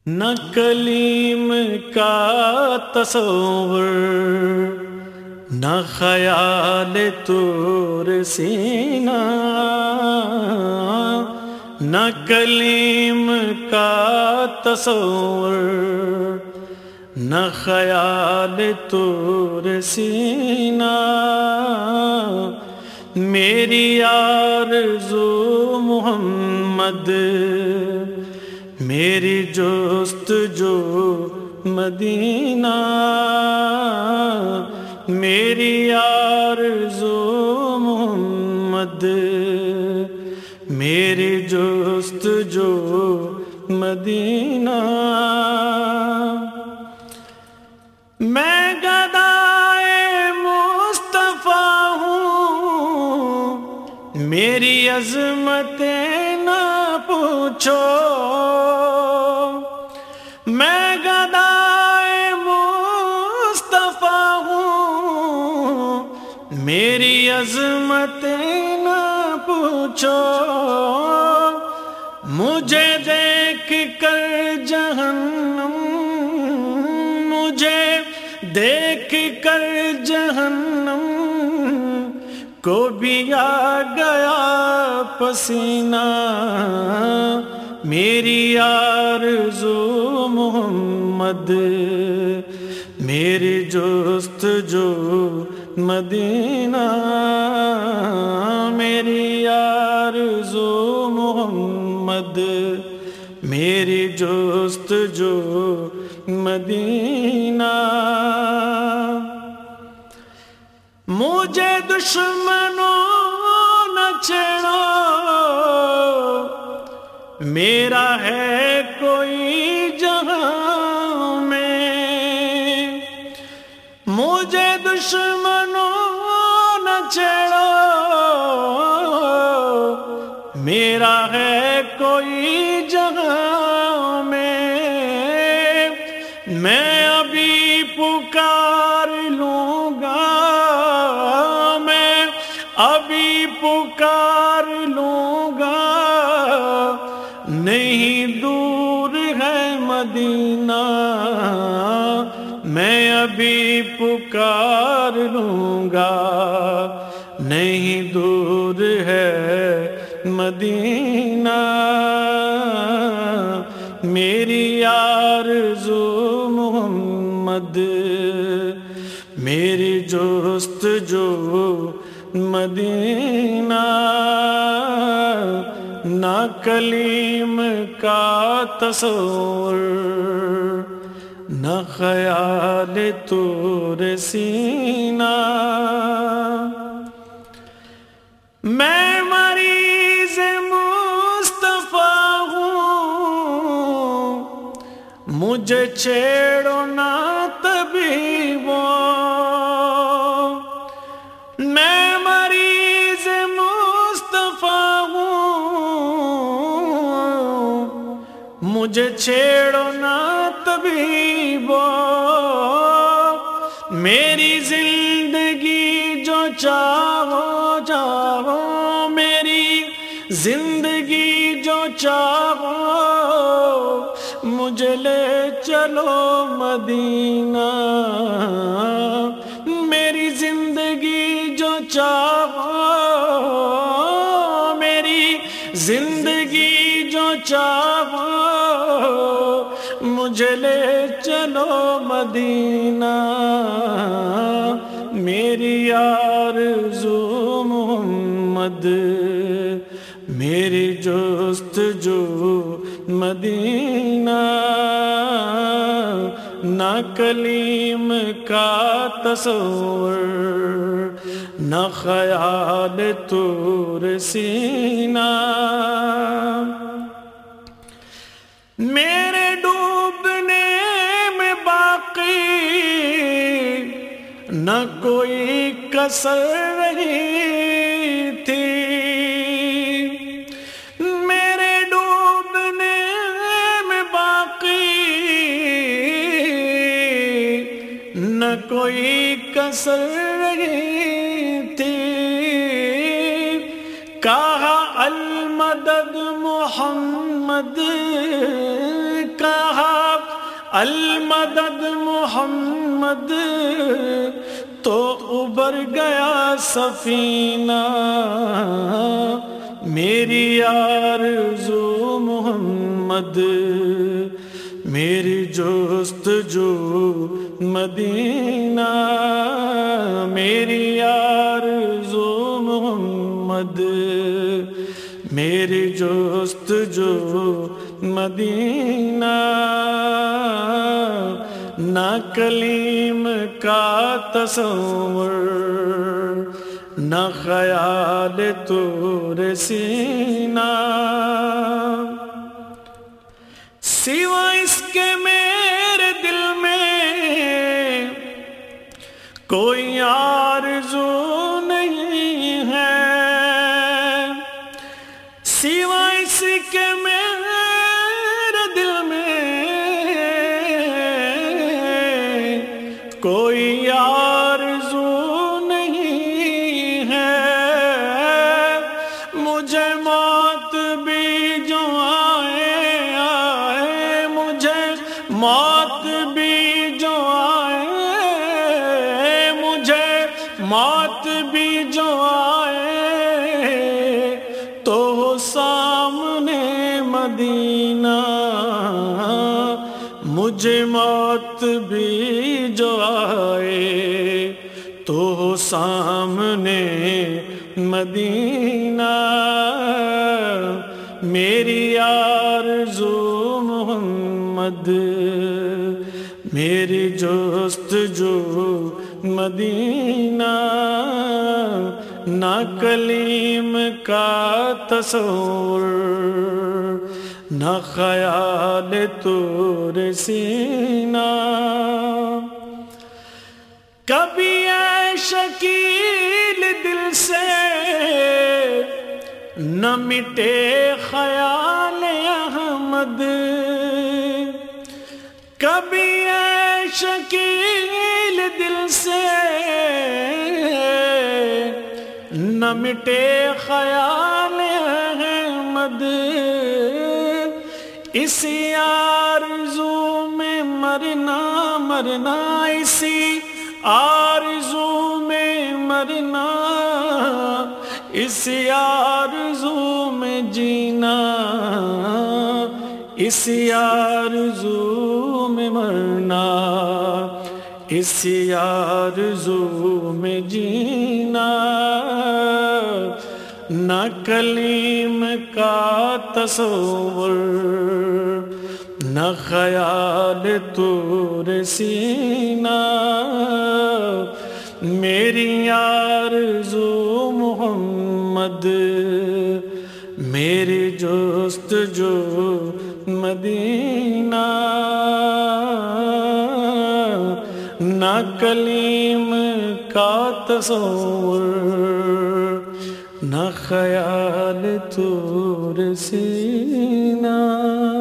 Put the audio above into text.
نہ کلیم کا تصور، نہ خیال طور سینہ، نہ کلیم کا تصور، نہ خیال طور سینہ، میری آرزو محمد، میری جستجو مدینہ، میری آرزو محمد، میری جستجو مدینہ، میں گدائے مصطفیٰ ہوں، میری عظمتیں نہ پوچھو، میں گدائے مصطفیٰ ہوں، میری عظمتیں نہ پوچھو، مجھے دیکھ کر جہنم، مجھے دیکھ کر جہنم کو بھی آ گیا پسینہ، میری آرزو محمد، میری جستجو مدینہ، میری آرزو محمد، میری جستجو مدینہ، مجھے دشمنوں نہ چھیڑو، میرا ہے کوئی جہاں میں، مجھے دشمنوں نہ چھیڑو، میرا ہے کوئی جہاں میں ابھی پکار لوں گا، میں ابھی پکار لوں گا، نہیں دور ہے مدینہ، میں ابھی پکار لوں گا، نہیں دور ہے مدینہ، میری آرزو محمد، میری جستجو مدینہ، نہ کلیم کا تصور، نہ خیال طور سینہ، میں مریض مصطفیٰ ہوں، مجھے چھیڑو نہ طبیبو، میں مریض مصطفیٰ ہوں، مجھے چھیڑو نہ طبیبو، میری زندگی جو چاہو چاہو، میری زندگی جو چاہو، مجھے لے چلو مدینہ، میری زندگی جو چاہو، میری زندگی جو چاہو، مجھے لے چلو مدینہ، میری آرزو محمد، میری جستجو مدینہ، نہ کلیم کا تصور، نہ خیال طور سینہ، میرے ڈوبنے میں باقی نہ کوئی کسر رہی تھی، میرے ڈوبنے میں باقی نہ کوئی کسر رہی تھی، کہا المدد محمد، کہا المدد محمد تو ابھر گیا سفینہ، میری آرزو محمد، میری جستجو مدینہ، میری آرزو محمد، میری جستجو مدینہ، نہ کلیم کا تصور، نہ خیال طور سینہ، سوا اس کے میرے دل میں کوئی آرزو نہیں ہے، سوا اس کے میرے دل میں کوئی آرزو نہیں ہے، مجھے موت بھی جو آئے آئے، مجھے موت بھی جو آئے، مجھے موت بھی جو آئے تو ہو سامنے مدینہ، مجھے موت بھی جو آئے تو ہو سامنے مدینہ، میری آرزو محمد، میری جستجو مدینہ، نہ کلیم کا تصور، نہ خیال طور سینہ، کبھی اے شکیل دل سے نہ مٹے خیال احمد، کبھی اے شکیل دل سے نہ مٹے خیال احمد، اسی آرزو میں مرنا مرنا، اسی آرزو میں مرنا، اسی آرزو میں جینا، اسی آرزو میں مرنا، اسی آرزو میں جینا، نہ کلیم کا تصور، نہ خیال طور سینہ، میری آرزو محمد، میری جستجو مدینہ، نہ کلیم کا تصور، نہ خیال طور سینہ۔